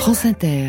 France Inter.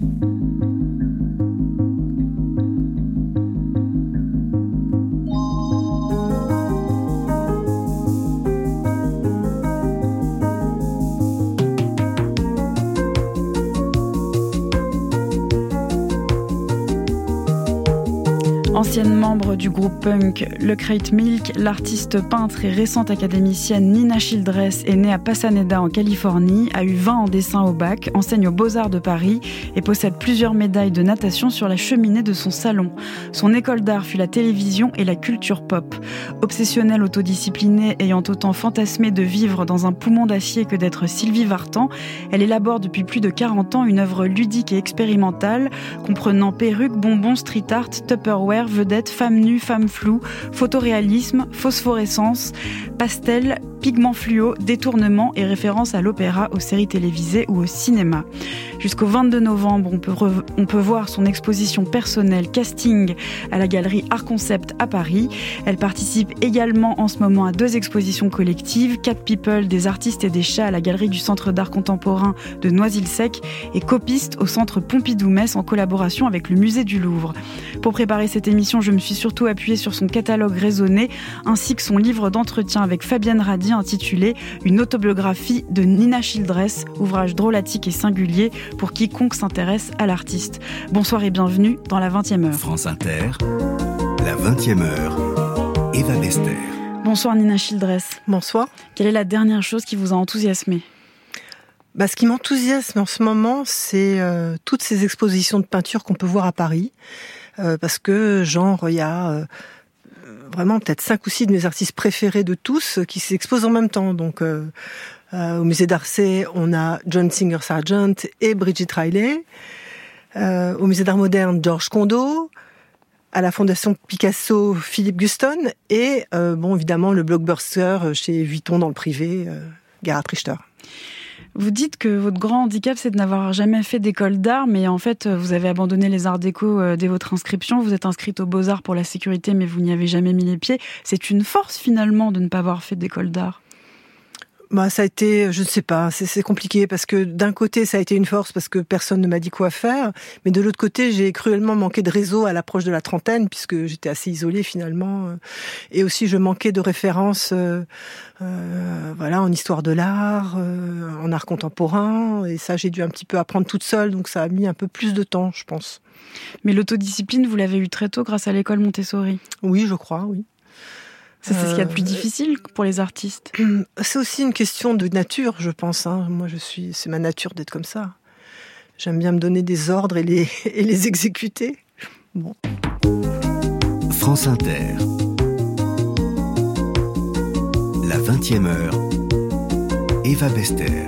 Ancienne membre du groupe punk Le Crate Milk, l'artiste peintre et récente académicienne Nina Childress est née à Pasadena en Californie, a eu 20 en dessin au bac, enseigne aux Beaux-Arts de Paris et possède plusieurs médailles de natation sur la cheminée de son salon. Son école d'art fut la télévision et la culture pop. Obsessionnelle autodisciplinée, ayant autant fantasmé de vivre dans un poumon d'acier que d'être Sylvie Vartan, elle élabore depuis plus de 40 ans une œuvre ludique et expérimentale, comprenant perruques, bonbons, street art, Tupperware, vedettes, femmes nues, femmes floues, photoréalisme, phosphorescence, pastel, pigments fluo, détournement et référence à l'opéra, aux séries télévisées ou au cinéma. Jusqu'au 22 novembre, on peut voir son exposition personnelle Casting à la galerie Art Concept à Paris. Elle participe également en ce moment à 2 expositions collectives, Cat People, des artistes et des chats à la galerie du Centre d'art contemporain de Noisy-le-Sec et copiste au Centre Pompidou-Metz en collaboration avec le Musée du Louvre. Pour préparer cette émission, je me suis surtout appuyée sur son catalogue raisonné ainsi que son livre d'entretien avec Fabienne Radi intitulé « Une autobiographie de Nina Childress », ouvrage drôlatique et singulier pour quiconque s'intéresse à l'artiste. Bonsoir et bienvenue dans la 20e heure. France Inter, la 20e heure, Eva Bester. Bonsoir Nina Childress. Bonsoir. Quelle est la dernière chose qui vous a enthousiasmé ? Ce qui m'enthousiasme en ce moment, c'est toutes ces expositions de peinture qu'on peut voir à Paris. Parce que, il y a vraiment peut-être 5 ou 6 de mes artistes préférés de tous qui s'exposent en même temps. Donc, au musée d'Orsay, on a John Singer Sargent et Brigitte Riley. Au musée d'art moderne, Georges Condo. À la Fondation Picasso, Philippe Guston. Et, évidemment, le blockbuster chez Vuitton dans le privé, Gerhard Richter. Vous dites que votre grand handicap, c'est de n'avoir jamais fait d'école d'art, mais en fait, vous avez abandonné les arts déco dès votre inscription. Vous êtes inscrite aux Beaux-Arts pour la sécurité, mais vous n'y avez jamais mis les pieds. C'est une force, finalement, de ne pas avoir fait d'école d'art. Ça a été, je ne sais pas, c'est compliqué parce que d'un côté ça a été une force parce que personne ne m'a dit quoi faire, mais de l'autre côté j'ai cruellement manqué de réseau à l'approche de la trentaine puisque j'étais assez isolée finalement, et aussi je manquais de références, en histoire de l'art, en art contemporain, et ça j'ai dû un petit peu apprendre toute seule, donc ça a mis un peu plus de temps, je pense. Mais l'autodiscipline, vous l'avez eu très tôt grâce à l'école Montessori. Oui, je crois, oui. Ça, c'est ce qu'il y a de plus difficile pour les artistes. C'est aussi une question de nature, je pense. Moi, c'est ma nature d'être comme ça. J'aime bien me donner des ordres et les exécuter. Bon. France Inter. La 20e heure. Eva Bester.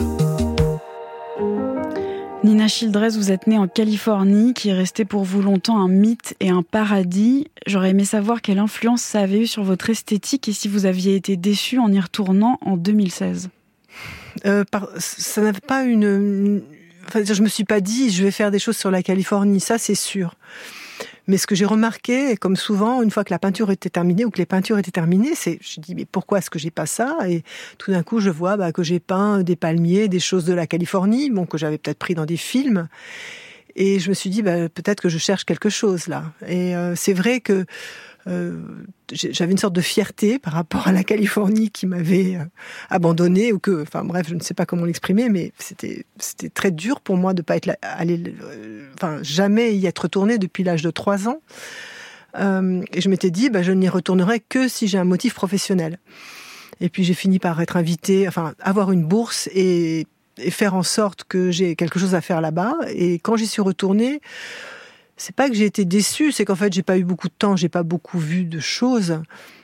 Nina Childress, vous êtes née en Californie, qui est restée pour vous longtemps un mythe et un paradis. J'aurais aimé savoir quelle influence ça avait eu sur votre esthétique et si vous aviez été déçue en y retournant en 2016. Ça n'avait pas je me suis pas dit je vais faire des choses sur la Californie, ça c'est sûr. Mais ce que j'ai remarqué, comme souvent, une fois que la peinture était terminée ou que les peintures étaient terminées, je dis mais pourquoi est-ce que j'ai pas ça ? Et tout d'un coup, je vois que j'ai peint des palmiers, des choses de la Californie, que j'avais peut-être pris dans des films. Et je me suis dit peut-être que je cherche quelque chose là. Et c'est vrai que j'avais une sorte de fierté par rapport à la Californie qui m'avait abandonnée je ne sais pas comment l'exprimer, mais c'était très dur pour moi de pas être jamais y être retournée depuis l'âge de 3 ans. Et je m'étais dit, je n'y retournerai que si j'ai un motif professionnel. Et puis j'ai fini par être invitée, avoir une bourse et faire en sorte que j'ai quelque chose à faire là-bas. Et quand j'y suis retournée, c'est pas que j'ai été déçue, c'est qu'en fait j'ai pas eu beaucoup de temps, j'ai pas beaucoup vu de choses.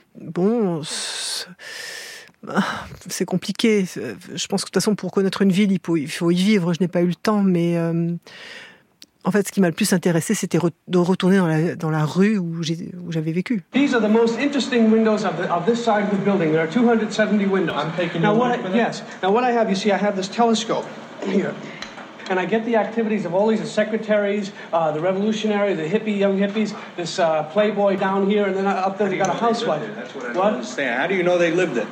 C'est compliqué. Je pense que de toute façon pour connaître une ville, il faut y vivre. Je n'ai pas eu le temps, mais en fait ce qui m'a le plus intéressé, c'était de retourner dans la rue où j'avais vécu. These are the most interesting windows of this side of the building. There are 270 windows. I'm taking now what I have, you see, I have this telescope here. And I get the activities of all these secretaries, the revolutionary, the young hippies, this playboy down here, and then up there they got a housewife. That's what I don't understand. How do you know they lived it?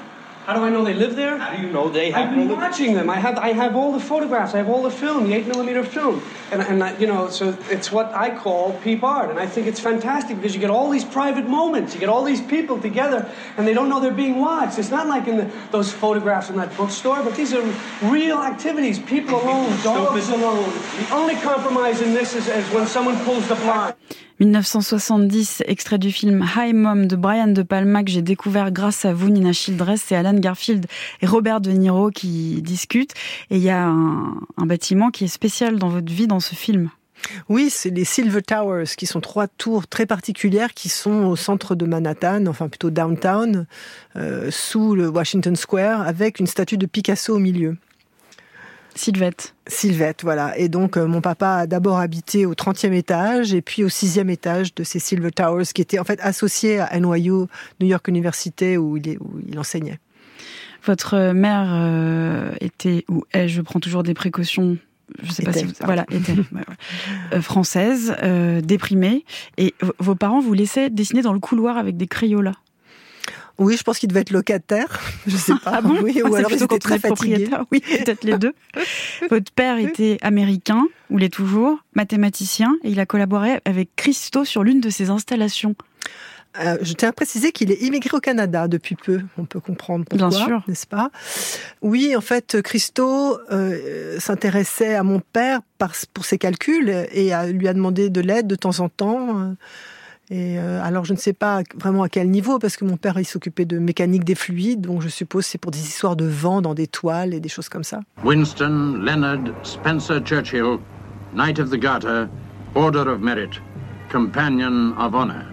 How do I know they live there? How do you know they have? I've been watching them. I have all the photographs. I have all the film, the 8mm film, and you know, so it's what I call peep art, and I think it's fantastic because you get all these private moments. You get all these people together, and they don't know they're being watched. It's not like in those photographs in that bookstore, but these are real activities. People alone, dogs alone. The only compromise in this is when someone pulls the blind. 1970, extrait du film Hi Mom de Brian De Palma que j'ai découvert grâce à vous, Nina Childress. C'est Alan Garfield et Robert De Niro qui discutent. Et il y a un bâtiment qui est spécial dans votre vie dans ce film. Oui, c'est les Silver Towers, qui sont 3 tours très particulières qui sont au centre de Manhattan, enfin plutôt downtown, sous le Washington Square, avec une statue de Picasso au milieu. Sylvette, voilà. Et donc, mon papa a d'abord habité au 30e étage et puis au 6e étage de ces Silver Towers, qui étaient en fait associés à NYU, New York University, où il enseignait. Votre mère était, ou est, je prends toujours des précautions, je sais pas si vous... Voilà, était française, déprimée. Et vos parents vous laissaient dessiner dans le couloir avec des Crayolas. Oui, je pense qu'il devait être locataire, je sais pas. Ah bon? Oui, ou alors il était très fatigué. Oui, peut-être les deux. Votre père était américain, ou l'est toujours, mathématicien, et il a collaboré avec Christo sur l'une de ses installations. Je tiens à préciser qu'il est immigré au Canada depuis peu. On peut comprendre pourquoi, bien sûr, n'est-ce pas? Oui, en fait, Christo s'intéressait à mon père pour ses calculs et lui a demandé de l'aide de temps en temps. Et alors, je ne sais pas vraiment à quel niveau, parce que mon père, il s'occupait de mécanique des fluides, donc je suppose c'est pour des histoires de vent dans des toiles et des choses comme ça. Winston Leonard Spencer Churchill, Knight of the Garter, Order of Merit, Companion of Honor.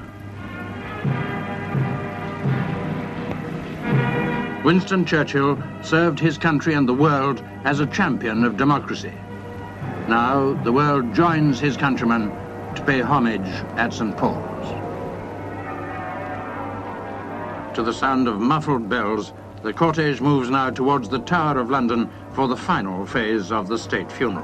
Winston Churchill served his country and the world as a champion of democracy. Now the world joins his countrymen to pay homage at St. Paul's. To the sound of muffled bells, the cortege moves now towards the Tower of London for the final phase of the state funeral.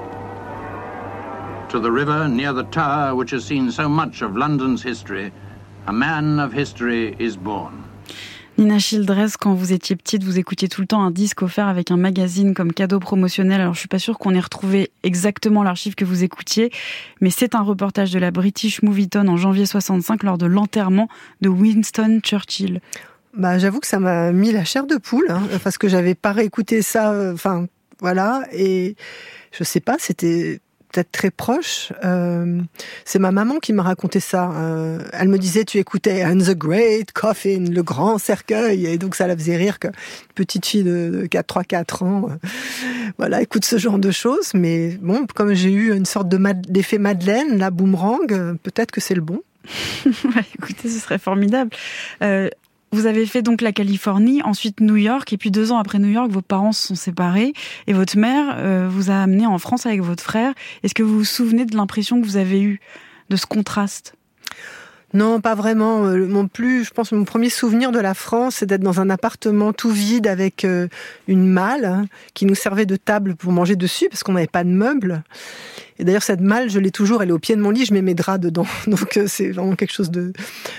To the river near the tower which has seen so much of London's history, a man of history is born. Nina Childress, quand vous étiez petite, vous écoutiez tout le temps un disque offert avec un magazine comme cadeau promotionnel. Alors, je suis pas sûre qu'on ait retrouvé exactement l'archive que vous écoutiez, mais c'est un reportage de la British Movietone en janvier 65 lors de l'enterrement de Winston Churchill. J'avoue que ça m'a mis la chair de poule, parce que j'avais pas réécouté ça, voilà, et je sais pas, c'était peut-être très proche. C'est ma maman qui m'a raconté ça. Elle me disait, tu écoutais And the Great Coffin, le grand cercueil, et donc ça la faisait rire que petite fille de 3-4 ans, voilà, écoute ce genre de choses. Mais bon, comme j'ai eu une sorte d'effet Madeleine, la boomerang, peut-être que c'est le bon. Écoutez, ce serait formidable. Vous avez fait donc la Californie, ensuite New York, et puis 2 ans après New York, vos parents se sont séparés, et votre mère vous a amené en France avec votre frère. Est-ce que vous vous souvenez de l'impression que vous avez eue de ce contraste? Non, pas vraiment. Non plus, je pense que mon premier souvenir de la France, c'est d'être dans un appartement tout vide avec une malle qui nous servait de table pour manger dessus, parce qu'on n'avait pas de meubles. Et d'ailleurs, cette malle, je l'ai toujours, elle est au pied de mon lit, je mets mes draps dedans. Donc, c'est vraiment quelque chose de...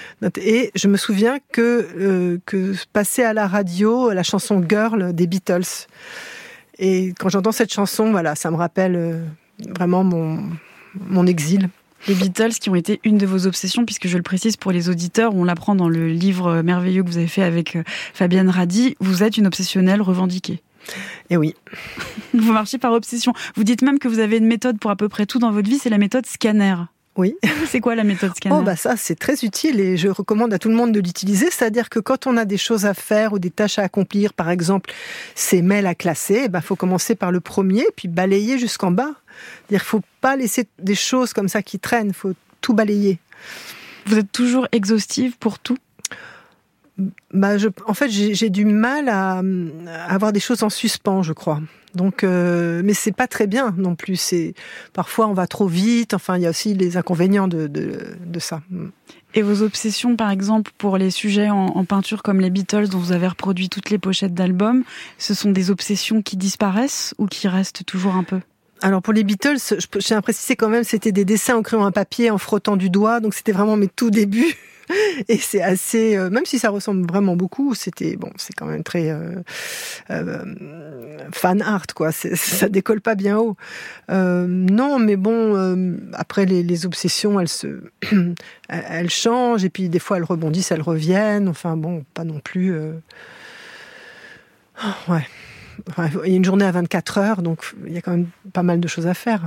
Et je me souviens que passait à la radio la chanson Girl des Beatles. Et quand j'entends cette chanson, voilà, ça me rappelle vraiment mon exil. Les Beatles qui ont été une de vos obsessions, puisque je le précise pour les auditeurs, on l'apprend dans le livre merveilleux que vous avez fait avec Fabienne Radi, vous êtes une obsessionnelle revendiquée. Eh oui. Vous marchez par obsession. Vous dites même que vous avez une méthode pour à peu près tout dans votre vie, c'est la méthode scanner. Oui. C'est quoi la méthode scanner? Ça, c'est très utile et je recommande à tout le monde de l'utiliser. C'est-à-dire que quand on a des choses à faire ou des tâches à accomplir, par exemple, ces mails à classer, faut commencer par le premier, puis balayer jusqu'en bas. C'est-à-dire qu'il faut pas laisser des choses comme ça qui traînent, il faut tout balayer. Vous êtes toujours exhaustive pour tout? En fait, j'ai du mal à avoir des choses en suspens, je crois. Donc, mais c'est pas très bien non plus. Parfois on va trop vite. Enfin, il y a aussi les inconvénients de ça. Et vos obsessions, par exemple, pour les sujets en peinture comme les Beatles, dont vous avez reproduit toutes les pochettes d'albums, ce sont des obsessions qui disparaissent ou qui restent toujours un peu? Alors pour les Beatles, je tiens à préciser quand même, c'était des dessins au crayon à papier en frottant du doigt, donc c'était vraiment mes tout débuts. Et c'est assez, même si ça ressemble vraiment beaucoup, c'est quand même très fan art, quoi. Ça décolle pas bien haut. Non, mais bon, après les obsessions, elles changent, et puis des fois elles rebondissent, elles reviennent. Enfin bon, pas non plus. Ouais. Enfin, il y a une journée à 24 heures, donc il y a quand même pas mal de choses à faire.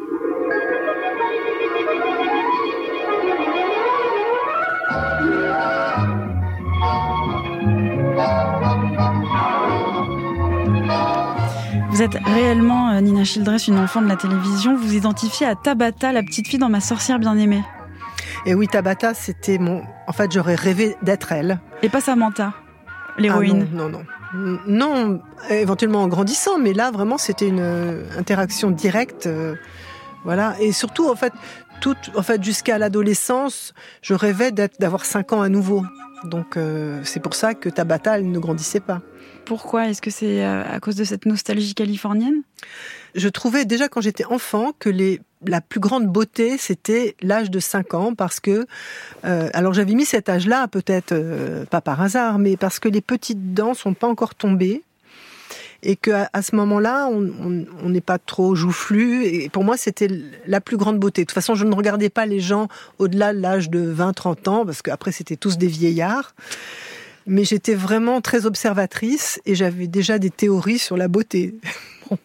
Vous êtes réellement, Nina Childress, une enfant de la télévision. Vous vous identifiez à Tabata, la petite fille dans Ma sorcière bien-aimée. Et oui, Tabata, c'était En fait, j'aurais rêvé d'être elle. Et pas Samantha, l'héroïne. Ah non. Non, éventuellement en grandissant, mais là, vraiment, c'était une interaction directe. Voilà. Et surtout, en fait, jusqu'à l'adolescence, je rêvais d'avoir 5 ans à nouveau. Donc, c'est pour ça que Tabata, elle ne grandissait pas. Pourquoi ? Est-ce que c'est à cause de cette nostalgie californienne ? Je trouvais déjà quand j'étais enfant que la plus grande beauté, c'était l'âge de 5 ans, parce que... alors j'avais mis cet âge-là, peut-être pas par hasard, mais parce que les petites dents sont pas encore tombées, et qu'à ce moment-là, on n'est pas trop joufflu, et pour moi, c'était la plus grande beauté. De toute façon, je ne regardais pas les gens au-delà de l'âge de 20-30 ans, parce qu'après, c'était tous des vieillards. Mais j'étais vraiment très observatrice, et j'avais déjà des théories sur la beauté. Bon.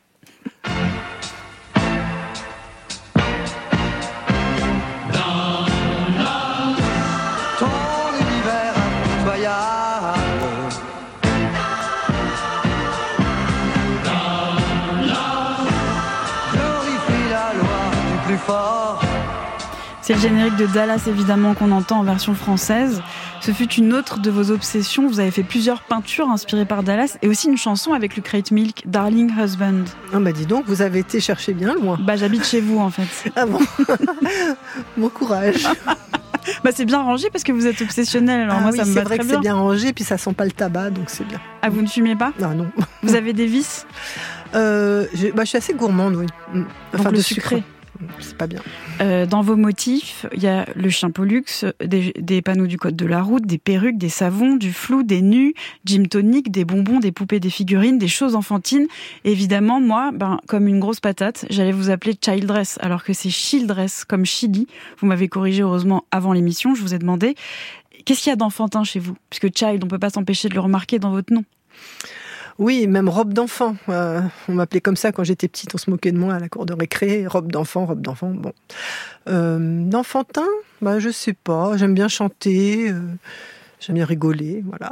C'est le générique de Dallas, évidemment, qu'on entend en version française. Ce fut une autre de vos obsessions. Vous avez fait plusieurs peintures inspirées par Dallas et aussi une chanson avec le Crate Milk, Darling Husband. Ah bah dis donc, vous avez été chercher bien loin. Bah j'habite chez vous, en fait. Ah bon. Bon courage. Bah c'est bien rangé parce que vous êtes obsessionnel. Alors moi, oui, ça me va très bien. C'est vrai que c'est bien rangé, puis ça sent pas le tabac, donc c'est bien. Ah, vous ne fumez pas ? Ah non. Vous avez des vices ? Je suis assez gourmande, oui. Enfin, donc le de sucré. Sucre. C'est pas bien. Dans vos motifs, il y a le chien Pollux, des panneaux du code de la route, des perruques, des savons, du flou, des nus, gin tonic, des bonbons, des poupées, des figurines, des choses enfantines. Et évidemment, moi, comme une grosse patate, j'allais vous appeler Childress, alors que c'est Childress, comme Chili. Vous m'avez corrigé heureusement avant l'émission. Je vous ai demandé, qu'est-ce qu'il y a d'enfantin chez vous ? Puisque Child, on peut pas s'empêcher de le remarquer dans votre nom. Oui, même robe d'enfant. On m'appelait comme ça quand j'étais petite, on se moquait de moi à la cour de récré. Robe d'enfant, bon. D'enfantin, je sais pas. J'aime bien chanter, j'aime bien rigoler, voilà.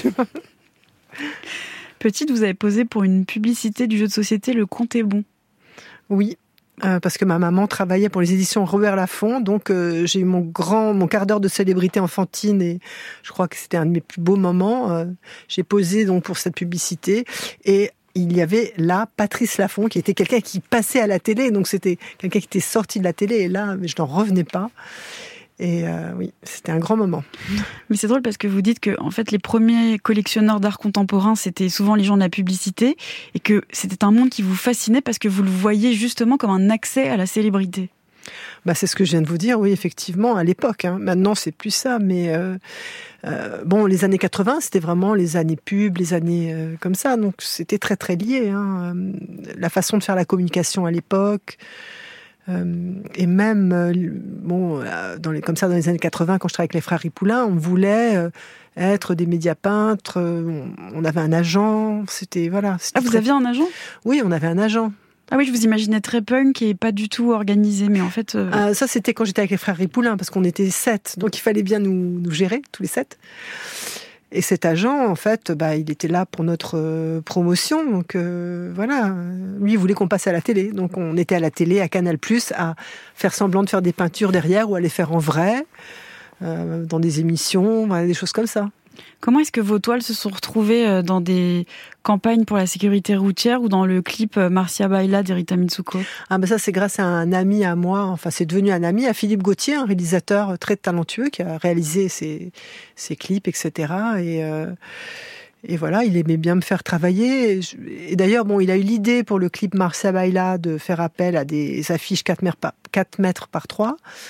Petite, vous avez posé pour une publicité du jeu de société Le Compte est bon. Oui. Parce que ma maman travaillait pour les éditions Robert Laffont, donc j'ai eu mon quart d'heure de célébrité enfantine, et je crois que c'était un de mes plus beaux moments. J'ai posé donc pour cette publicité, et il y avait là Patrice Laffont, qui était quelqu'un qui passait à la télé, donc c'était quelqu'un qui était sorti de la télé, et là, mais je n'en revenais pas. Et oui, c'était un grand moment. Mais c'est drôle parce que vous dites que en fait, les premiers collectionneurs d'art contemporain, c'était souvent les gens de la publicité, et que c'était un monde qui vous fascinait parce que vous le voyiez justement comme un accès à la célébrité. C'est ce que je viens de vous dire, oui, effectivement, à l'époque. Maintenant, c'est plus ça, mais les années 80, c'était vraiment les années pub, les années comme ça, donc c'était très très lié. La façon de faire la communication à l'époque. Et même, dans les années 80, quand je travaillais avec les frères Ripoulin, on voulait être des médiapeintres, on avait un agent, c'était, voilà. Ah, vous aviez un agent ? Oui, on avait un agent. Ah oui, je vous imaginais très punk et pas du tout organisé, mais en fait... Ça, c'était quand j'étais avec les frères Ripoulin, parce qu'on était 7, donc il fallait bien nous gérer, tous les 7. Et cet agent, en fait, il était là pour notre promotion. Donc voilà, lui, il voulait qu'on passe à la télé. Donc on était à la télé, à Canal+, à faire semblant de faire des peintures derrière ou à les faire en vrai, dans des émissions, des choses comme ça. Comment est-ce que vos toiles se sont retrouvées dans des campagnes pour la sécurité routière ou dans le clip Marcia Baila d'Erita Mitsuko ? Ça, c'est grâce à un ami à moi, enfin c'est devenu un ami, à Philippe Gauthier, un réalisateur très talentueux qui a réalisé ses clips, etc. Et voilà, il aimait bien me faire travailler. Et d'ailleurs, il a eu l'idée pour le clip Marcia Baila de faire appel à des affiches 4 mètres par 3.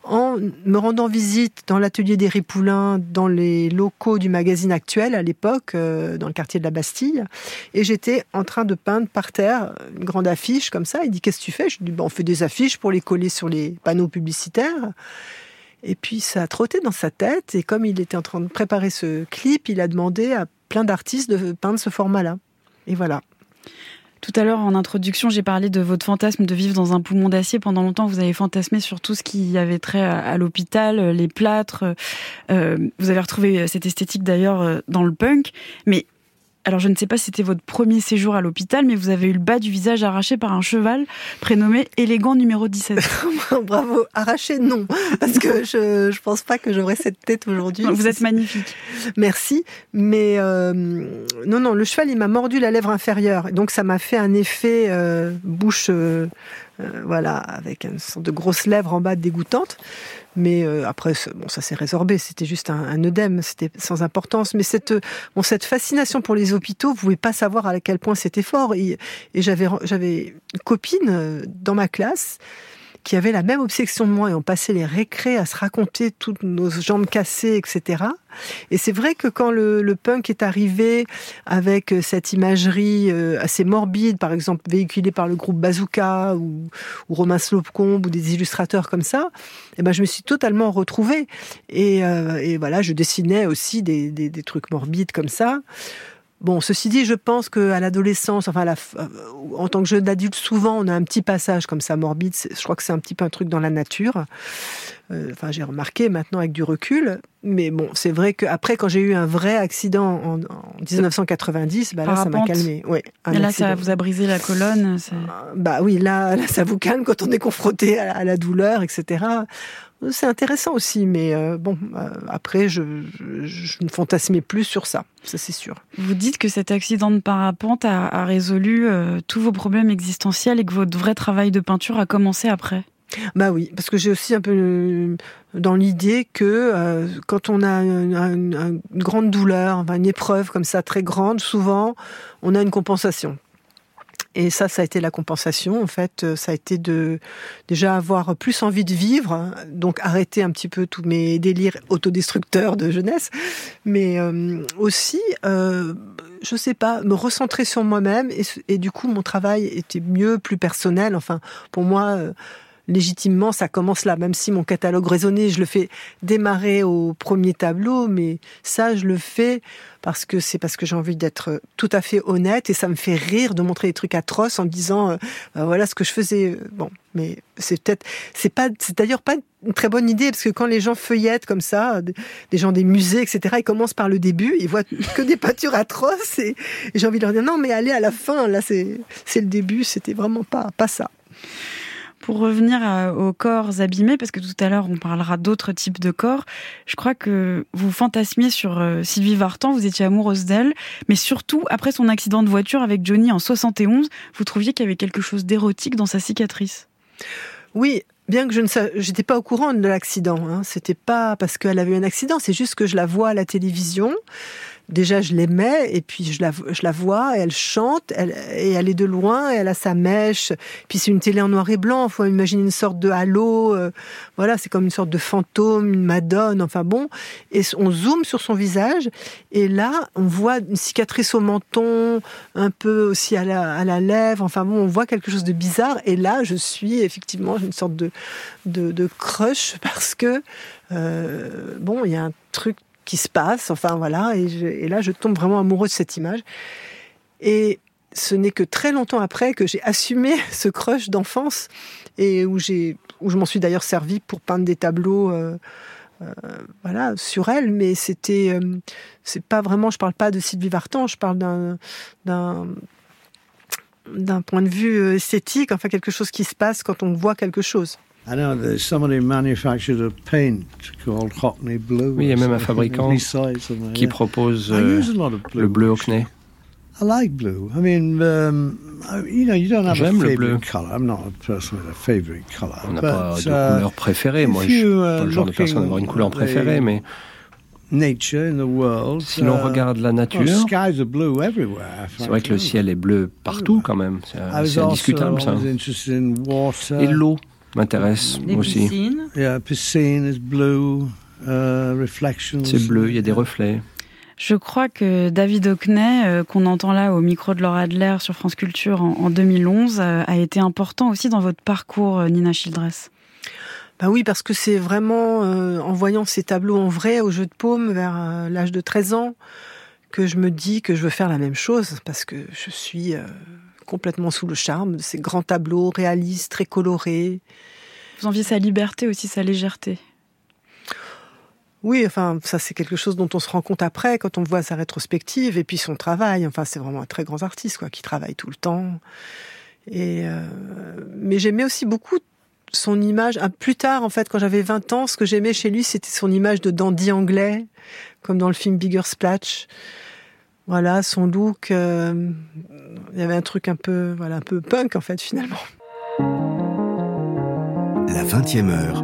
en me rendant visite dans l'atelier d'Héry Poulain, dans les locaux du magazine Actuel à l'époque, dans le quartier de la Bastille, et j'étais en train de peindre par terre une grande affiche comme ça. Il dit, qu'est-ce que tu fais ? Je dis, on fait des affiches pour les coller sur les panneaux publicitaires. Et puis ça a trotté dans sa tête, et comme il était en train de préparer ce clip, il a demandé à plein d'artistes de peindre ce format-là. Et voilà. Tout à l'heure, en introduction, j'ai parlé de votre fantasme de vivre dans un poumon d'acier. Pendant longtemps, vous avez fantasmé sur tout ce qui avait trait à l'hôpital, les plâtres. Vous avez retrouvé cette esthétique d'ailleurs dans le punk. Mais alors, je ne sais pas si c'était votre premier séjour à l'hôpital, mais vous avez eu le bas du visage arraché par un cheval prénommé Élégant numéro 17. Bravo. Arraché, non. Parce que je pense pas que j'aurais cette tête aujourd'hui. Vous êtes magnifique. Merci. Mais non, le cheval, il m'a mordu la lèvre inférieure. Donc, ça m'a fait un effet bouche... voilà, avec une sorte de grosse lèvre en bas dégoûtante. Mais après, ça s'est résorbé. C'était juste un œdème, c'était sans importance. Mais cette fascination pour les hôpitaux, vous pouvez pas savoir à quel point c'était fort. Et j'avais une copine dans ma classe qui avait la même obsession de moi, et on passait les récrés à se raconter toutes nos jambes cassées, etc. Et c'est vrai que quand le punk est arrivé avec cette imagerie assez morbide, par exemple véhiculée par le groupe Bazooka ou Romain Slopcombe ou des illustrateurs comme ça, et ben je me suis totalement retrouvée. Et voilà, je dessinais aussi des trucs morbides comme ça. Bon, ceci dit, je pense qu'à l'adolescence, enfin, en tant que jeune adulte, souvent, on a un petit passage comme ça, morbide. Je crois que c'est un petit peu un truc dans la nature. Enfin, j'ai remarqué maintenant avec du recul. Mais bon, c'est vrai qu'après, quand j'ai eu un vrai accident en 1990, bah là, ça m'a calmé. Ouais, et là, ça vous a brisé la colonne. Bah oui, là, ça vous calme quand on est confronté à la douleur, etc. C'est intéressant aussi, mais après, je ne fantasmais plus sur ça c'est sûr. Vous dites que cet accident de parapente a résolu tous vos problèmes existentiels et que votre vrai travail de peinture a commencé après. Bah oui, parce que j'ai aussi un peu dans l'idée que quand on a une grande douleur, une épreuve comme ça très grande, souvent on a une compensation. Et ça a été la compensation, en fait. Ça a été de déjà avoir plus envie de vivre, donc arrêter un petit peu tous mes délires autodestructeurs de jeunesse, mais aussi, je sais pas, me recentrer sur moi-même, et du coup, mon travail était mieux, plus personnel. Enfin, pour moi... légitimement, ça commence là, même si mon catalogue raisonné, je le fais démarrer au premier tableau, mais ça, je le fais parce que j'ai envie d'être tout à fait honnête, et ça me fait rire de montrer des trucs atroces en disant voilà ce que je faisais. Bon, mais c'est d'ailleurs pas une très bonne idée, parce que quand les gens feuillettent comme ça, des gens des musées, etc., ils commencent par le début, ils voient que des peintures atroces, et j'ai envie de leur dire non, mais allez à la fin, là c'est le début, c'était vraiment pas ça. Pour revenir aux corps abîmés, parce que tout à l'heure on parlera d'autres types de corps, je crois que vous fantasmiez sur Sylvie Vartan, vous étiez amoureuse d'elle, mais surtout après son accident de voiture avec Johnny en 71, vous trouviez qu'il y avait quelque chose d'érotique dans sa cicatrice. Oui, bien que j'étais pas au courant de l'accident, hein. C'était pas parce qu'elle avait eu un accident, c'est juste que je la vois à la télévision. Déjà, je l'aimais, et puis je la vois, et elle chante, et elle est de loin, et elle a sa mèche. Puis c'est une télé en noir et blanc, il faut imaginer une sorte de halo, voilà, c'est comme une sorte de fantôme, une madone, enfin bon. Et on zoome sur son visage, et là, on voit une cicatrice au menton, un peu aussi à la lèvre, enfin bon, on voit quelque chose de bizarre, et là, je suis effectivement une sorte de crush, parce que, bon, il y a un truc qui se passe, enfin voilà, et là je tombe vraiment amoureux de cette image. Et ce n'est que très longtemps après que j'ai assumé ce crush d'enfance, et où je m'en suis d'ailleurs servi pour peindre des tableaux voilà, sur elle, mais c'est pas vraiment, je parle pas de Sylvie Vartan, je parle d'un point de vue esthétique, enfin quelque chose qui se passe quand on voit quelque chose. I know there's somebody manufactured a paint called Hockney Blue. Oui, il y a même un fabricant qui propose le bleu Hockney. I like blue. I mean, you don't have J'aime a le bleu. favorite color. I'm not a person with a favorite color. On n'a pas de couleur préférée. Moi, je suis pas le genre de personne à avoir une couleur préférée, mais nature in the world, si l'on regarde la nature, skies are blue everywhere. C'est vrai que le ciel est bleu partout quand même. C'est indiscutable ça. Et l'eau. m'intéresse aussi. Piscines. Yeah, piscine is blue, reflections. C'est bleu, il y a des reflets. Je crois que David Hockney, qu'on entend là au micro de Laura Adler sur France Culture en 2011, a été important aussi dans votre parcours, Nina Childress. Bah oui, parce que c'est vraiment en voyant ces tableaux en vrai au Jeu de Paume vers l'âge de 13 ans que je me dis que je veux faire la même chose, parce que je suis complètement sous le charme de ces grands tableaux réalistes, très colorés. Vous enviez sa liberté aussi, sa légèreté. Oui, enfin, ça c'est quelque chose dont on se rend compte après, quand on voit sa rétrospective, et puis son travail. Enfin, c'est vraiment un très grand artiste, quoi, qui travaille tout le temps. Mais j'aimais aussi beaucoup son image. Plus tard, en fait, quand j'avais 20 ans, ce que j'aimais chez lui, c'était son image de dandy anglais, comme dans le film Bigger Splash. Voilà, son look. Il y avait un truc un peu punk, en fait, finalement. La 20e heure.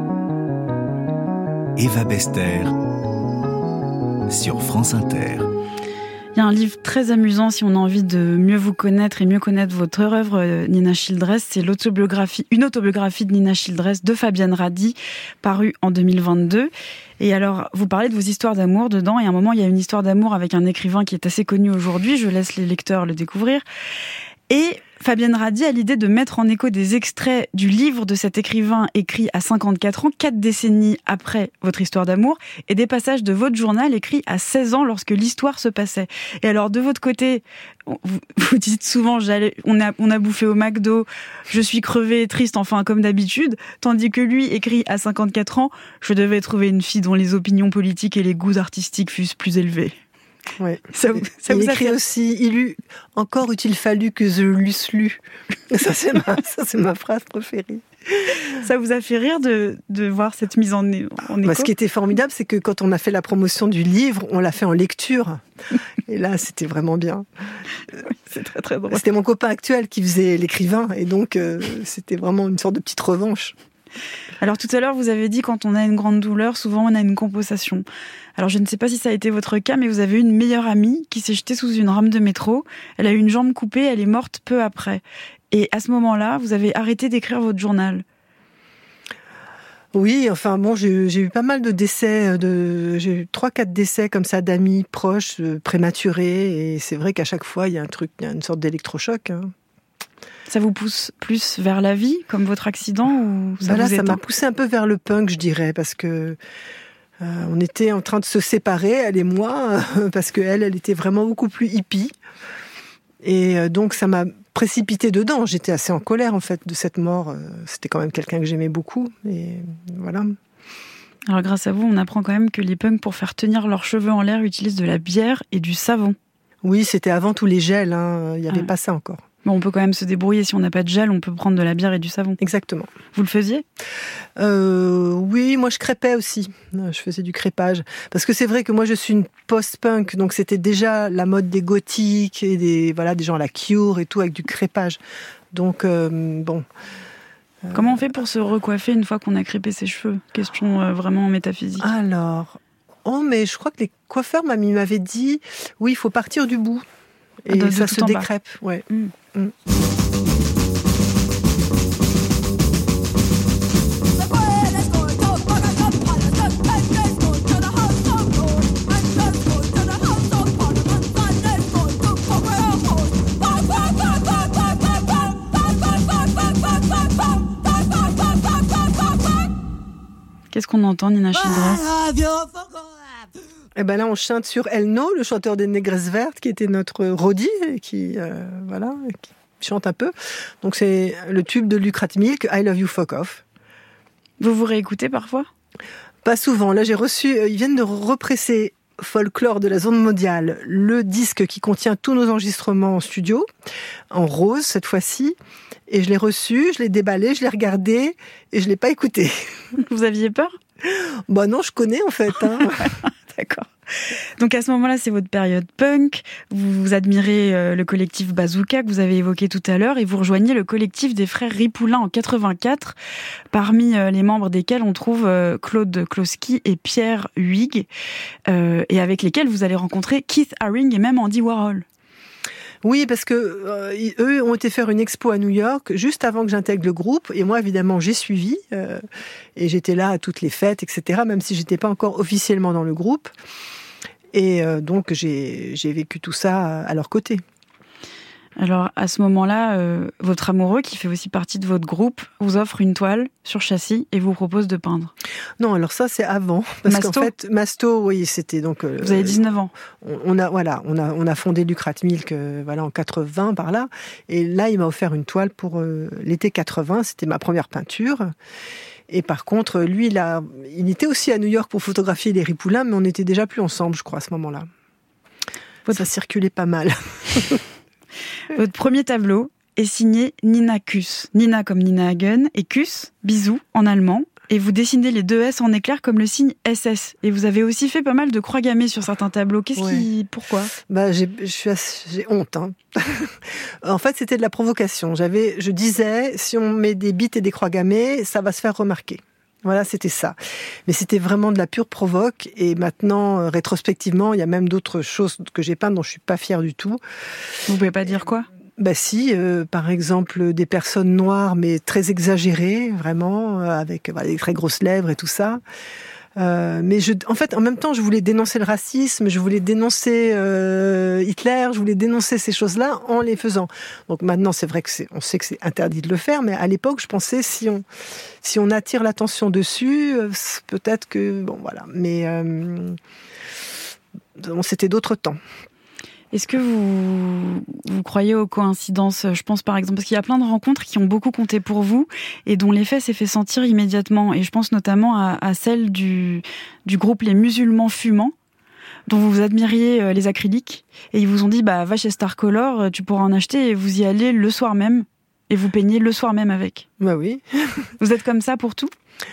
Eva Bester sur France Inter. Il y a un livre très amusant si on a envie de mieux vous connaître et mieux connaître votre œuvre, Nina Childress. C'est une autobiographie de Nina Childress de Fabienne Radi, parue en 2022. Et alors, vous parlez de vos histoires d'amour dedans, et à un moment, il y a une histoire d'amour avec un écrivain qui est assez connu aujourd'hui. Je laisse les lecteurs le découvrir. Et Fabienne Radi a l'idée de mettre en écho des extraits du livre de cet écrivain écrit à 54 ans, 4 décennies après votre histoire d'amour, et des passages de votre journal écrit à 16 ans lorsque l'histoire se passait. Et alors, de votre côté, vous dites souvent, on a bouffé au McDo, je suis crevée, triste, enfin, comme d'habitude, tandis que lui écrit à 54 ans, je devais trouver une fille dont les opinions politiques et les goûts artistiques fussent plus élevés. Ouais. Ça il vous écrit aussi, encore eût-il fallu que je l'eusse lu. Ça c'est ma phrase préférée. Ça vous a fait rire de voir cette mise en écho? Ce qui était formidable, c'est que quand on a fait la promotion du livre, on l'a fait en lecture. Et là, c'était vraiment bien. Oui, c'est très très drôle. C'était mon copain actuel qui faisait l'écrivain, et donc c'était vraiment une sorte de petite revanche. Alors tout à l'heure, vous avez dit quand on a une grande douleur, souvent on a une compensation. Alors je ne sais pas si ça a été votre cas, mais vous avez une meilleure amie qui s'est jetée sous une rame de métro. Elle a eu une jambe coupée, elle est morte peu après. Et à ce moment-là, vous avez arrêté d'écrire votre journal. Oui, enfin bon, j'ai eu pas mal de décès, j'ai eu 3-4 décès comme ça d'amis proches, prématurés, et c'est vrai qu'à chaque fois, il y a une sorte d'électrochoc. Hein. Ça vous pousse plus vers la vie, comme votre accident, ou ça vous éteint ? Ça m'a poussé un peu vers le punk, je dirais, parce que on était en train de se séparer, elle et moi, parce qu'elle était vraiment beaucoup plus hippie. Et donc ça m'a précipité dedans. J'étais assez en colère, en fait, de cette mort. C'était quand même quelqu'un que j'aimais beaucoup. Et voilà. Alors grâce à vous, on apprend quand même que les punks, pour faire tenir leurs cheveux en l'air, utilisent de la bière et du savon. Oui, c'était avant tous les gels. Hein. Il n'y avait pas ça encore. Bon, on peut quand même se débrouiller. Si on n'a pas de gel, on peut prendre de la bière et du savon. Exactement. Vous le faisiez ? Oui, moi je crêpais aussi. Je faisais du crêpage. Parce que c'est vrai que moi je suis une post-punk, donc c'était déjà la mode des gothiques et des gens à la Cure et tout avec du crêpage. Donc bon. Comment on fait pour se recoiffer une fois qu'on a crêpé ses cheveux ? Question vraiment métaphysique. Alors, mais je crois que les coiffeurs m'avaient dit, oui, il faut partir du bout. Et ça se décrèpe. Ouais. Qu'est-ce qu'on entend, Nina Childress ? Et ben là, on chante sur Elno, le chanteur des Négresses Vertes, qui était notre roadie, et qui chante un peu. Donc c'est le tube de Lucrate Milk, I Love You Fuck Off. Vous vous réécoutez parfois ? Pas souvent. Là, j'ai reçu, ils viennent de represser Folklore de la Zone Mondiale, le disque qui contient tous nos enregistrements en studio, en rose cette fois-ci. Et je l'ai reçu, je l'ai déballé, je l'ai regardé, et je l'ai pas écouté. Vous aviez peur ? Bah non, je connais en fait. Hein. D'accord. Donc à ce moment-là, c'est votre période punk. Vous admirez le collectif Bazooka que vous avez évoqué tout à l'heure, et vous rejoignez le collectif des frères Ripoulin en 84, parmi les membres desquels on trouve Claude Kloski et Pierre Huyghe, et avec lesquels vous allez rencontrer Keith Haring et même Andy Warhol. Oui, parce que eux ont été faire une expo à New York juste avant que j'intègre le groupe. Et moi, évidemment, j'ai suivi. Et j'étais là à toutes les fêtes, etc., même si j'étais pas encore officiellement dans le groupe. Et donc, j'ai vécu tout ça à leur côté. Alors, à ce moment-là, votre amoureux, qui fait aussi partie de votre groupe, vous offre une toile sur châssis et vous propose de peindre. Non, alors ça, c'est avant. Parce Masto ? qu'en fait, Masto, oui, c'était donc... vous avez 19 ans. On a fondé Lucrat Milk en 80, par là. Et là, il m'a offert une toile pour l'été 80. C'était ma première peinture. Et par contre, lui, il était aussi à New York pour photographier les ripoulins, mais on n'était déjà plus ensemble, je crois, à ce moment-là. Ça circulait pas mal. Votre premier tableau est signé Nina Kuss. Nina comme Nina Hagen et Kuss, bisous, en allemand. Et vous dessinez les deux S en éclair comme le signe SS. Et vous avez aussi fait pas mal de croix gammées sur certains tableaux. Pourquoi ? J'ai honte. Hein. En fait, c'était de la provocation. Je disais, si on met des bites et des croix gammées, ça va se faire remarquer. Voilà, c'était ça. Mais c'était vraiment de la pure provoque. Et maintenant, rétrospectivement, il y a même d'autres choses que j'ai peintes dont je suis pas fière du tout. Vous pouvez pas dire quoi ? Par exemple, des personnes noires, mais très exagérées, vraiment, avec des très grosses lèvres et tout ça. Mais en fait, en même temps, je voulais dénoncer le racisme, je voulais dénoncer Hitler, je voulais dénoncer ces choses-là en les faisant. Donc maintenant, c'est vrai que on sait que c'est interdit de le faire, mais à l'époque, je pensais si on attire l'attention dessus, peut-être que bon voilà. Mais c'était d'autres temps. Est-ce que vous croyez aux coïncidences ? Je pense par exemple, parce qu'il y a plein de rencontres qui ont beaucoup compté pour vous et dont l'effet s'est fait sentir immédiatement. Et je pense notamment à celle du groupe Les Musulmans Fumants, dont vous admiriez les acryliques. Et ils vous ont dit, va chez Star Color, tu pourras en acheter et vous y allez le soir même. Et vous peignez le soir même avec. Bah oui. Vous êtes comme ça pour tout ?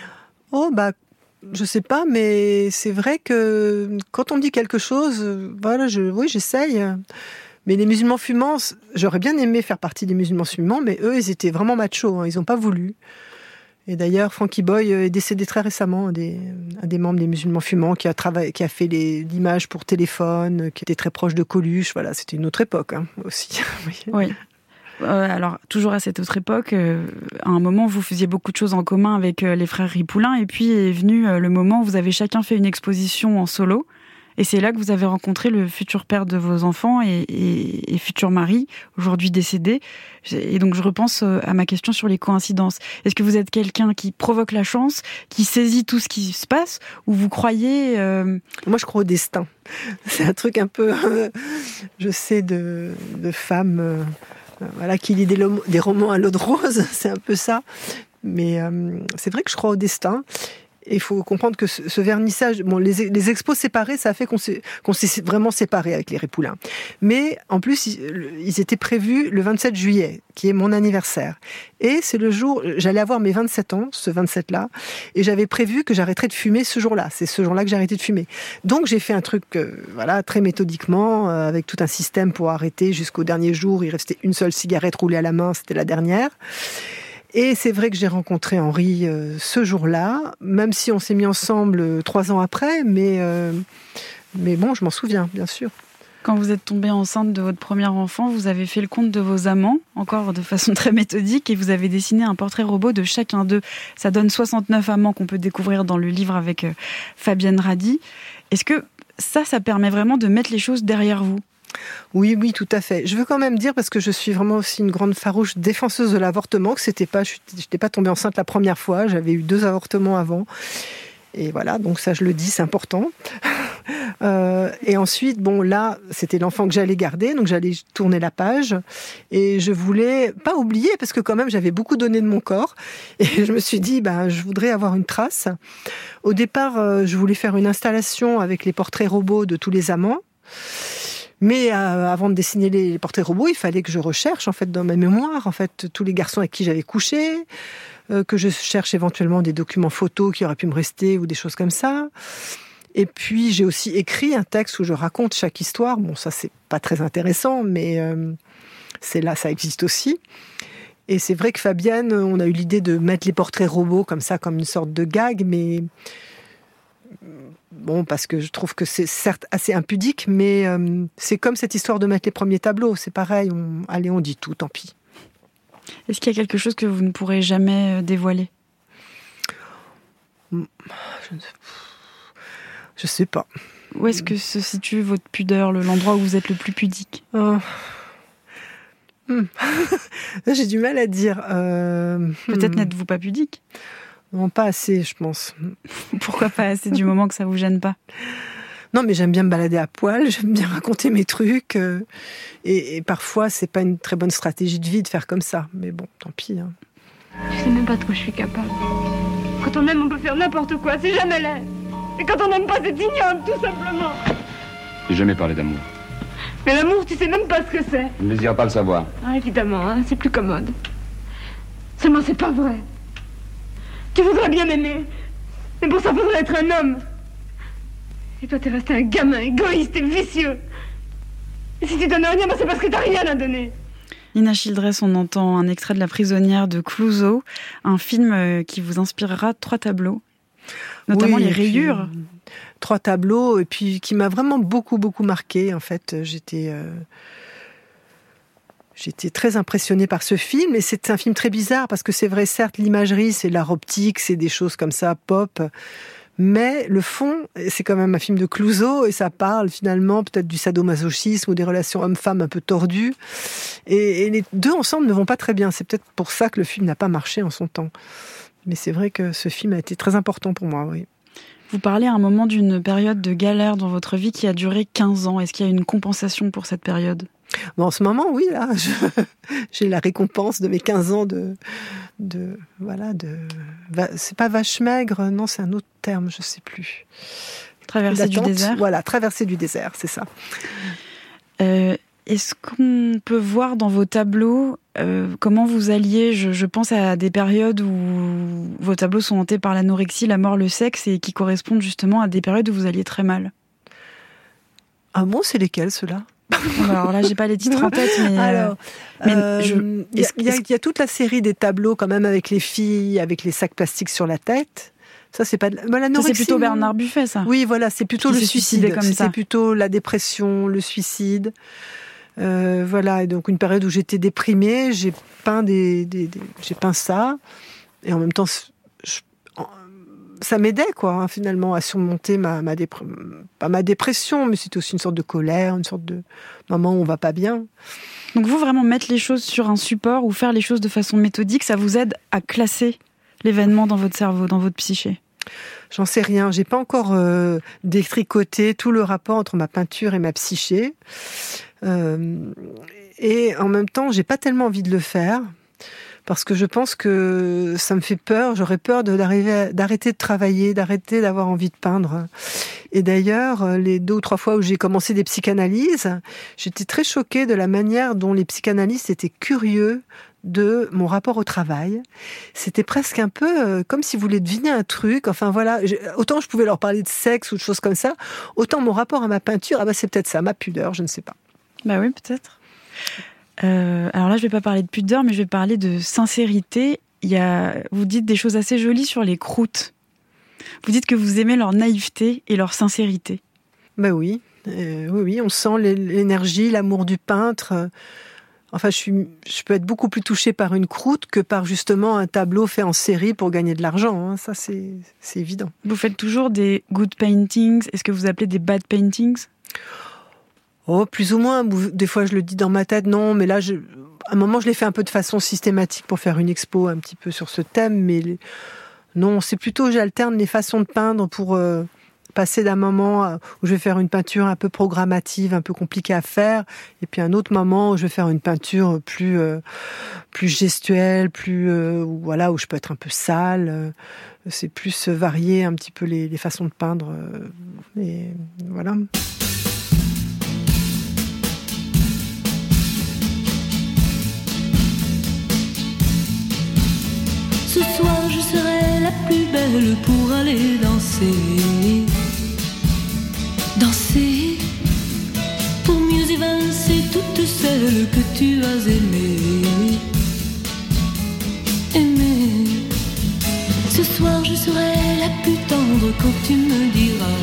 Je sais pas, mais c'est vrai que quand on me dit quelque chose, j'essaye. Mais les musulmans fumants, j'aurais bien aimé faire partie des musulmans fumants, mais eux, ils étaient vraiment machos, hein, ils n'ont pas voulu. Et d'ailleurs, Frankie Boy est décédé très récemment, un des membres des musulmans fumants, qui a fait l'image pour téléphone, qui était très proche de Coluche. Voilà, c'était une autre époque aussi. Oui. Alors, toujours à cette autre époque, à un moment, vous faisiez beaucoup de choses en commun avec les frères Ripoulin, et puis est venu le moment où vous avez chacun fait une exposition en solo, et c'est là que vous avez rencontré le futur père de vos enfants et futur mari, aujourd'hui décédé. Et donc, je repense à ma question sur les coïncidences. Est-ce que vous êtes quelqu'un qui provoque la chance, qui saisit tout ce qui se passe, ou vous croyez... Moi, je crois au destin. C'est un truc un peu, je sais, de femmes... qui lit des romans à l'eau de rose, c'est un peu ça. Mais c'est vrai que je crois au destin. Et il faut comprendre que ce vernissage, les expos séparés, ça a fait qu'on s'est vraiment séparés avec les Ripoulin. Mais en plus, ils étaient prévus le 27 juillet, qui est mon anniversaire. Et c'est le jour, j'allais avoir mes 27 ans, ce 27-là, et j'avais prévu que j'arrêterais de fumer ce jour-là. C'est ce jour-là que j'ai arrêté de fumer. Donc j'ai fait un truc, très méthodiquement, avec tout un système pour arrêter jusqu'au dernier jour. Il restait une seule cigarette roulée à la main, c'était la dernière. Et c'est vrai que j'ai rencontré Henri ce jour-là, même si on s'est mis ensemble 3 ans après, mais bon, je m'en souviens, bien sûr. Quand vous êtes tombée enceinte de votre premier enfant, vous avez fait le compte de vos amants, encore de façon très méthodique, et vous avez dessiné un portrait robot de chacun d'eux. Ça donne 69 amants qu'on peut découvrir dans le livre avec Fabienne Radi. Est-ce que ça permet vraiment de mettre les choses derrière vous ? Oui, tout à fait. Je veux quand même dire, parce que je suis vraiment aussi une grande farouche défenseuse de l'avortement, que je n'étais pas tombée enceinte la première fois, j'avais eu 2 avortements avant. Et voilà, donc ça je le dis, c'est important. Et ensuite, là, c'était l'enfant que j'allais garder, donc j'allais tourner la page. Et je voulais pas oublier, parce que quand même j'avais beaucoup donné de mon corps. Et je me suis dit, je voudrais avoir une trace. Au départ, je voulais faire une installation avec les portraits robots de tous les amants. Mais avant de dessiner les portraits robots, il fallait que je recherche en fait dans ma mémoire tous les garçons avec qui j'avais couché, que je cherche éventuellement des documents photos qui auraient pu me rester ou des choses comme ça. Et puis j'ai aussi écrit un texte où je raconte chaque histoire. Bon, ça c'est pas très intéressant, mais c'est là, ça existe aussi. Et c'est vrai que Fabienne, on a eu l'idée de mettre les portraits robots comme ça, comme une sorte de gag, mais Bon, parce que je trouve que c'est certes assez impudique, mais c'est comme cette histoire de mettre les premiers tableaux. C'est pareil, on dit tout, tant pis. Est-ce qu'il y a quelque chose que vous ne pourrez jamais dévoiler ? Je sais pas. Où est-ce que se situe votre pudeur, l'endroit où vous êtes le plus pudique ? J'ai du mal à dire. Peut-être n'êtes-vous pas pudique ? Non, pas assez, je pense. Pourquoi pas assez, du moment que ça vous gêne pas ? Non, mais j'aime bien me balader à poil, j'aime bien raconter mes trucs. Et parfois, c'est pas une très bonne stratégie de vie de faire comme ça. Mais bon, tant pis. Hein. Je sais même pas de quoi je suis capable. Quand on aime, on peut faire n'importe quoi, c'est jamais laid. Et quand on n'aime pas, c'est ignoble, tout simplement. J'ai jamais parlé d'amour. Mais l'amour, tu sais même pas ce que c'est. Je ne désire pas le savoir. Ah, évidemment, hein, c'est plus commode. Seulement, c'est pas vrai. Tu voudrais bien m'aimer, mais pour ça, faudrait être un homme. Et toi, t'es resté un gamin égoïste et vicieux. Et si tu donnes rien, c'est parce que t'as rien à donner. Nina Childress, on entend un extrait de La prisonnière de Clouseau, un film qui vous inspirera 3 tableaux, notamment les rayures. 3 tableaux, et puis qui m'a vraiment beaucoup marqué. En fait, j'étais très impressionnée par ce film, et c'est un film très bizarre, parce que c'est vrai, certes, l'imagerie, c'est l'art optique, c'est des choses comme ça, pop, mais le fond, c'est quand même un film de Clouseau, et ça parle finalement peut-être du sadomasochisme ou des relations hommes-femmes un peu tordues, et les deux ensemble ne vont pas très bien. C'est peut-être pour ça que le film n'a pas marché en son temps. Mais c'est vrai que ce film a été très important pour moi, oui. Vous parlez à un moment d'une période de galère dans votre vie qui a duré 15 ans. Est-ce qu'il y a une compensation pour cette période ? Bon, en ce moment, oui, là, j'ai la récompense de mes 15 ans c'est pas vache maigre, non, c'est un autre terme, je sais plus. Traversée du désert ? Voilà, traversée du désert, c'est ça. Est-ce qu'on peut voir dans vos tableaux comment vous alliez, je pense à des périodes où vos tableaux sont hantés par l'anorexie, la mort, le sexe, et qui correspondent justement à des périodes où vous alliez très mal. Ah bon, c'est lesquels, ceux-là ? Alors là, j'ai pas les titres en tête, mais... il y a toute la série des tableaux quand même avec les filles, avec les sacs plastiques sur la tête. Ça, c'est pas l'anorexie. Ça, c'est plutôt Bernard Buffet, ça. Oui, voilà, c'est plutôt le suicide. C'est plutôt la dépression, le suicide. Voilà, et donc une période où j'étais déprimée, j'ai peint j'ai peint ça, et en même temps, ça m'aidait, quoi, hein, finalement, à surmonter pas ma dépression, mais c'était aussi une sorte de colère, une sorte de moment où on va pas bien. Donc vous, vraiment mettre les choses sur un support ou faire les choses de façon méthodique, ça vous aide à classer l'événement dans votre cerveau, dans votre psyché ? J'en sais rien, j'ai pas encore détricoté tout le rapport entre ma peinture et ma psyché. Et en même temps, j'ai pas tellement envie de le faire, parce que je pense que ça me fait peur. J'aurais peur d'arrêter de travailler, d'arrêter d'avoir envie de peindre. Et d'ailleurs, les 2 ou 3 fois où j'ai commencé des psychanalyses, j'étais très choquée de la manière dont les psychanalystes étaient curieux de mon rapport au travail. C'était presque un peu comme s'ils voulaient deviner un truc. Enfin voilà, autant je pouvais leur parler de sexe ou de choses comme ça, autant mon rapport à ma peinture, c'est peut-être ça, ma pudeur, je ne sais pas. Bah oui, peut-être. Alors là, je vais pas parler de pudeur, mais je vais parler de sincérité. Vous dites des choses assez jolies sur les croûtes. Vous dites que vous aimez leur naïveté et leur sincérité. Ben oui, oui, on sent l'énergie, l'amour du peintre. Enfin, je peux être beaucoup plus touchée par une croûte que par justement un tableau fait en série pour gagner de l'argent. Hein. Ça, c'est évident. Vous faites toujours des good paintings. Est-ce que vous appelez des bad paintings ? Oh, plus ou moins. Des fois, je le dis dans ma tête. Non, mais là, à un moment, je l'ai fait un peu de façon systématique pour faire une expo un petit peu sur ce thème. Mais non, c'est plutôt, j'alterne les façons de peindre pour passer d'un moment où je vais faire une peinture un peu programmative, un peu compliquée à faire, et puis un autre moment où je vais faire une peinture plus gestuelle, où je peux être un peu sale. C'est plus varié un petit peu les façons de peindre. Et voilà. Ce soir je serai la plus belle pour aller danser. Danser pour mieux évincer toutes celles que tu as aimées. Aimer Ce soir je serai la plus tendre quand tu me diras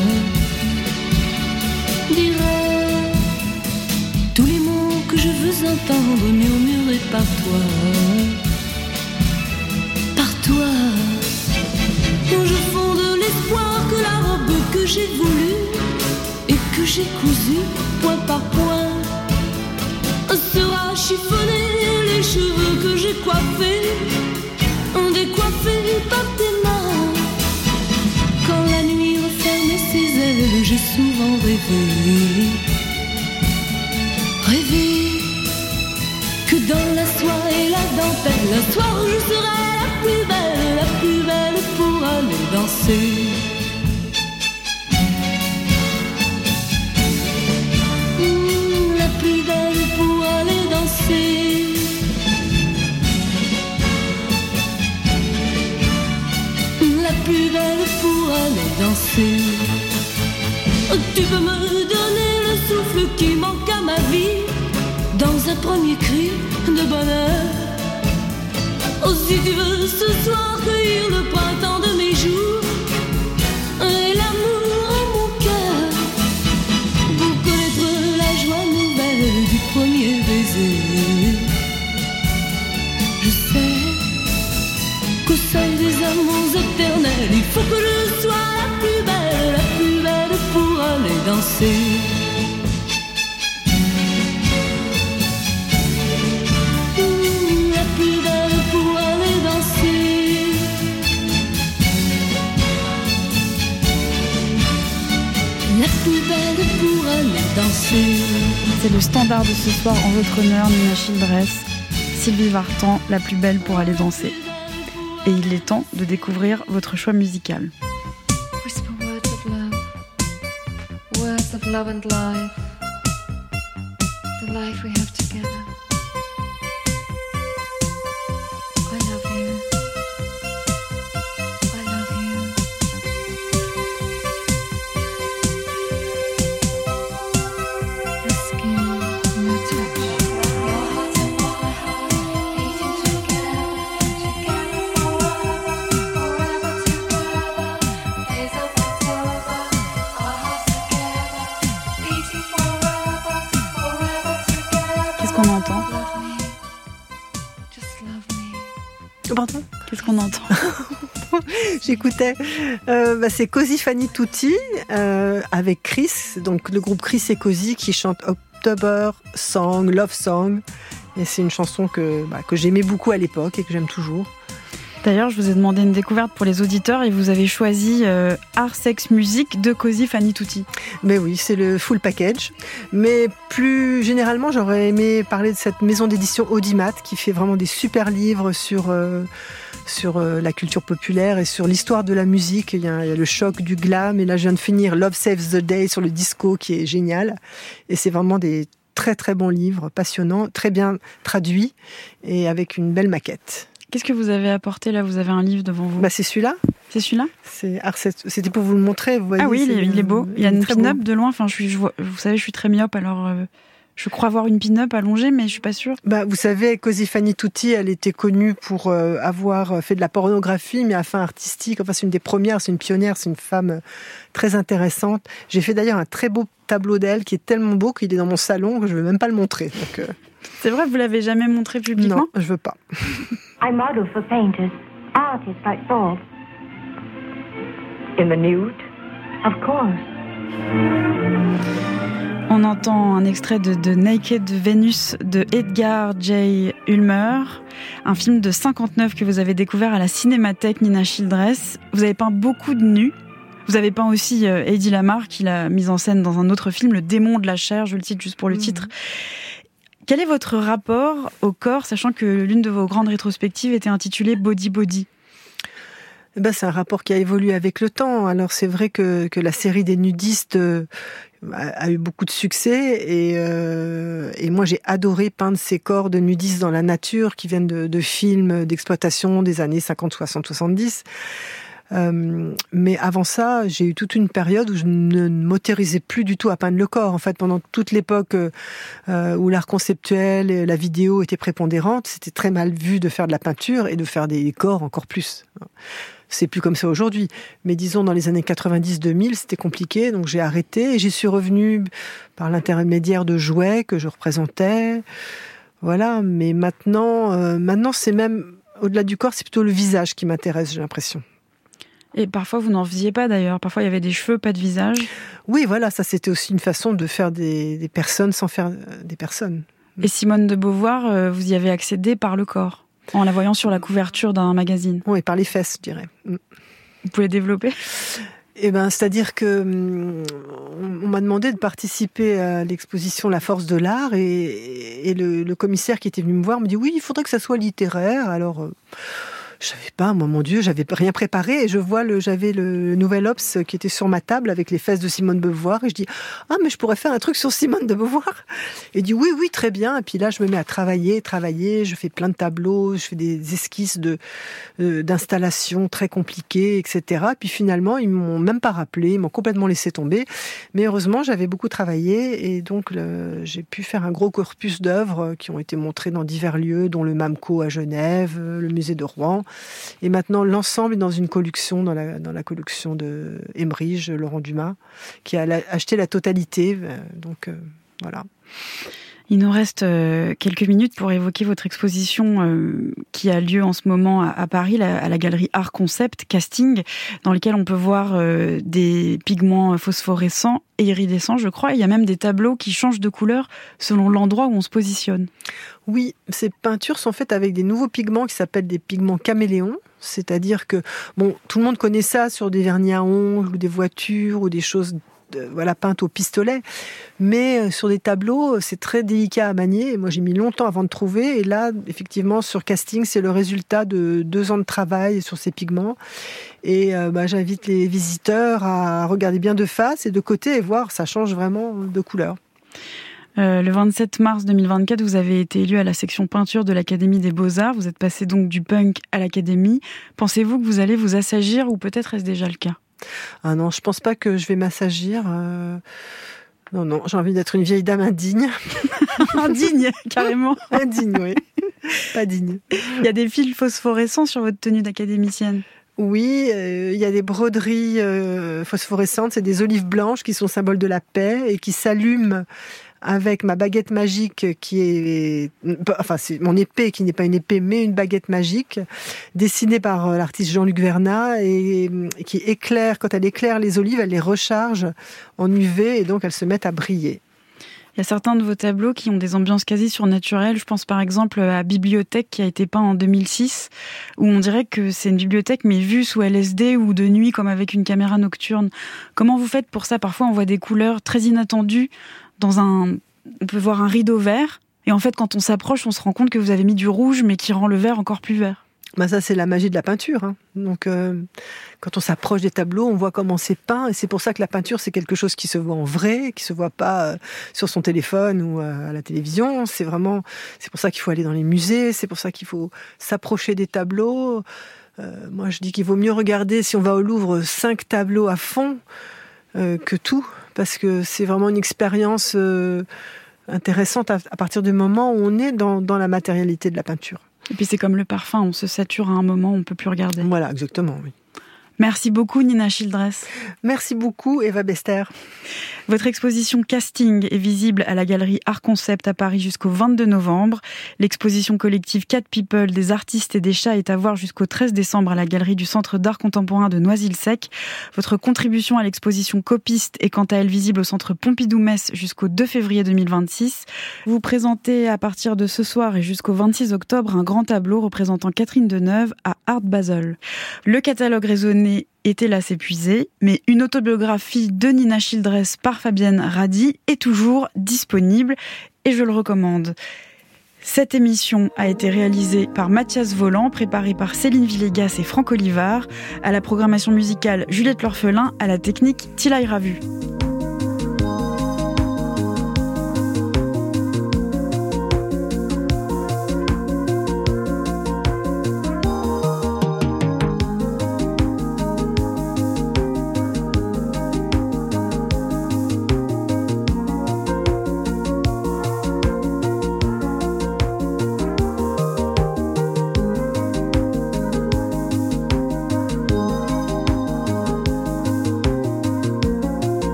tous les mots que je veux entendre murmurés par toi. Je fonde l'espoir que la robe que j'ai voulue et que j'ai cousue point par point sera chiffonnée, les cheveux que j'ai coiffés, décoiffés par tes mains. Quand la nuit referme ses ailes, j'ai souvent rêvé que dans la soie et la dentelle, un soir je serai la plus belle pour aller danser. La plus belle pour aller danser. La plus belle pour aller danser. Tu peux me donner le souffle qui manque à ma vie dans un premier cri de bonheur. Oh, si tu veux ce soir cueillir le printemps de mes jours et l'amour en mon cœur, pour connaître la joie nouvelle du premier baiser. Je sais qu'au seuil des amours éternels, il faut que je sois la plus belle pour aller danser. C'est le standard de ce soir en votre honneur, Nina Childress, Sylvie Vartan, la plus belle pour aller danser. Et il est temps de découvrir votre choix musical. Whisper words of love and life, the life we have together. I love you. I love you. Your skin, your touch. Your heart and my heart beating together, together forever, forever together. Days of October, our hearts together, beating forever, forever together. Qu'est-ce qu'on entend ? Love me, just love me. Pardon ? Qu'est-ce qu'on entend ? J'écoutais, c'est Cosi Fanny Tutti avec Chris, donc le groupe Chris et Cosi qui chante October Song, Love Song, et c'est une chanson que j'aimais beaucoup à l'époque et que j'aime toujours. D'ailleurs, je vous ai demandé une découverte pour les auditeurs et vous avez choisi Art Sex Music de Cosi Fanny Tutti. Mais oui, c'est le full package. Mais plus généralement, j'aurais aimé parler de cette maison d'édition Audimat qui fait vraiment des super livres sur la culture populaire et sur l'histoire de la musique. Il y a le choc du glam et là je viens de finir Love Saves the Day sur le disco qui est génial. Et c'est vraiment des très très bons livres, passionnants, très bien traduits et avec une belle maquette. Qu'est-ce que vous avez apporté là ? Vous avez un livre devant vous ? C'est celui-là. C'est celui-là ? C'était pour vous le montrer. Vous voyez, ah oui, il est beau. Il y a une pin-up de loin. Enfin, vous savez, je suis très myope, alors je crois voir une pin-up allongée, mais je suis pas sûre. Vous savez, Cosi Fanny Tutti, elle était connue pour avoir fait de la pornographie, mais à fin artistique. Enfin, c'est une des premières, c'est une pionnière, c'est une femme très intéressante. J'ai fait d'ailleurs un très beau tableau d'elle qui est tellement beau qu'il est dans mon salon que je ne vais même pas le montrer. Donc, c'est vrai, vous l'avez jamais montré publiquement ? Non, je veux pas. I model for painters, artists like Bob. In the nude, of course. On entend un extrait de Naked Venus de Edgar J. Ulmer, un film de 59 que vous avez découvert à la Cinémathèque Nina Childress. Vous avez peint beaucoup de nus. Vous avez peint aussi Hedy Lamarr, qui l'a mise en scène dans un autre film, Le démon de la chair, je le cite juste pour le titre. Quel est votre rapport au corps, sachant que l'une de vos grandes rétrospectives était intitulée Body Body ? C'est un rapport qui a évolué avec le temps. Alors c'est vrai que la série des nudistes a eu beaucoup de succès et moi j'ai adoré peindre ces corps de nudistes dans la nature qui viennent de films d'exploitation des années 50, 60, 70. Mais avant ça, j'ai eu toute une période où je ne m'autorisais plus du tout à peindre le corps. En fait, pendant toute l'époque où l'art conceptuel et la vidéo étaient prépondérantes, c'était très mal vu de faire de la peinture et de faire des corps encore plus. C'est plus comme ça aujourd'hui. Mais disons, dans les années 90-2000, c'était compliqué, donc j'ai arrêté et j'y suis revenue par l'intermédiaire de jouets que je représentais. Voilà, mais maintenant, c'est même, au-delà du corps, c'est plutôt le visage qui m'intéresse, j'ai l'impression. Et parfois, vous n'en faisiez pas d'ailleurs. Parfois, il y avait des cheveux, pas de visage. Oui, voilà, ça c'était aussi une façon de faire des personnes sans faire des personnes. Et Simone de Beauvoir, vous y avez accédé par le corps, en la voyant sur la couverture d'un magazine. Oui, par les fesses, je dirais. Vous pouvez développer ? C'est-à-dire que on m'a demandé de participer à l'exposition La Force de l'Art et le commissaire qui était venu me voir me dit oui, il faudrait que ça soit littéraire. Alors je savais pas, moi, mon Dieu, j'avais rien préparé et j'avais le Nouvel Obs qui était sur ma table avec les fesses de Simone de Beauvoir et je dis mais je pourrais faire un truc sur Simone de Beauvoir. Et il dit oui, très bien. Et puis là, je me mets à travailler, je fais plein de tableaux, je fais des esquisses d'installations très compliquées, etc. Et puis finalement, ils m'ont même pas rappelé, ils m'ont complètement laissé tomber. Mais heureusement, j'avais beaucoup travaillé et donc j'ai pu faire un gros corpus d'œuvres qui ont été montrées dans divers lieux, dont le MAMCO à Genève, le musée de Rouen. Et maintenant, l'ensemble est dans une collection, dans la collection de Emerige, Laurent Dumas, qui a acheté la totalité. Donc, voilà. Il nous reste quelques minutes pour évoquer votre exposition qui a lieu en ce moment à Paris, à la galerie Art Concept, Casting, dans lequel on peut voir des pigments phosphorescents et iridescents, je crois. Il y a même des tableaux qui changent de couleur selon l'endroit où on se positionne. Oui, ces peintures sont faites avec des nouveaux pigments qui s'appellent des pigments caméléons. C'est-à-dire que, tout le monde connaît ça sur des vernis à ongles ou des voitures ou des choses peintes au pistolet. Mais sur des tableaux, c'est très délicat à manier. Moi, j'ai mis longtemps avant de trouver. Et là, effectivement, sur Casting, c'est le résultat de 2 ans de travail sur ces pigments. Et j'invite les visiteurs à regarder bien de face et de côté et voir, ça change vraiment de couleur. Le 27 mars 2024, vous avez été élu à la section peinture de l'Académie des Beaux-Arts. Vous êtes passé donc du punk à l'Académie. Pensez-vous que vous allez vous assagir ou peut-être est-ce déjà le cas ? Ah non, je pense pas que je vais m'assagir. Non, j'ai envie d'être une vieille dame indigne. Indigne, carrément. Indigne, oui. Pas digne. Il y a des fils phosphorescents sur votre tenue d'académicienne. Oui, il y a des broderies phosphorescentes, c'est des olives blanches qui sont symboles de la paix et qui s'allument avec ma baguette magique c'est mon épée qui n'est pas une épée mais une baguette magique dessinée par l'artiste Jean-Luc Vernat et qui éclaire, quand elle éclaire les olives, elle les recharge en UV et donc elles se mettent à briller. Il y a certains de vos tableaux qui ont des ambiances quasi surnaturelles. Je pense par exemple à Bibliothèque qui a été peint en 2006, où on dirait que c'est une bibliothèque mais vue sous LSD ou de nuit comme avec une caméra nocturne. Comment vous faites pour ça ? Parfois on voit des couleurs très inattendues. On peut voir un rideau vert et en fait quand on s'approche on se rend compte que vous avez mis du rouge mais qui rend le vert encore plus vert. Ça c'est la magie de la peinture. Donc quand on s'approche des tableaux on voit comment c'est peint et c'est pour ça que la peinture c'est quelque chose qui se voit en vrai, qui se voit pas sur son téléphone ou à la télévision. C'est pour ça qu'il faut aller dans les musées, c'est pour ça qu'il faut s'approcher des tableaux. Moi je dis qu'il vaut mieux regarder, si on va au Louvre, 5 tableaux à fond que tout. Parce que c'est vraiment une expérience intéressante à partir du moment où on est dans la matérialité de la peinture. Et puis c'est comme le parfum, on se sature à un moment, on ne peut plus regarder. Voilà, exactement, oui. Merci beaucoup Nina Childress. Merci beaucoup Eva Bester. Votre exposition Casting est visible à la galerie Art Concept à Paris jusqu'au 22 novembre. L'exposition collective Cat People des artistes et des chats est à voir jusqu'au 13 décembre à la galerie du Centre d'art contemporain de Noisy-le-Sec. Votre contribution à l'exposition Copiste est quant à elle visible au Centre Pompidou-Metz jusqu'au 2 février 2026. Vous présentez à partir de ce soir et jusqu'au 26 octobre un grand tableau représentant Catherine Deneuve à Art Basel. Le catalogue raisonné est hélas épuisé, mais une autobiographie de Nina Childress par Fabienne Radi est toujours disponible et je le recommande. Cette émission a été réalisée par Mathias Voland, préparée par Céline Villegas et Franck Olivard, à la programmation musicale Juliette L'Orphelin, à la technique Tilay Ravu.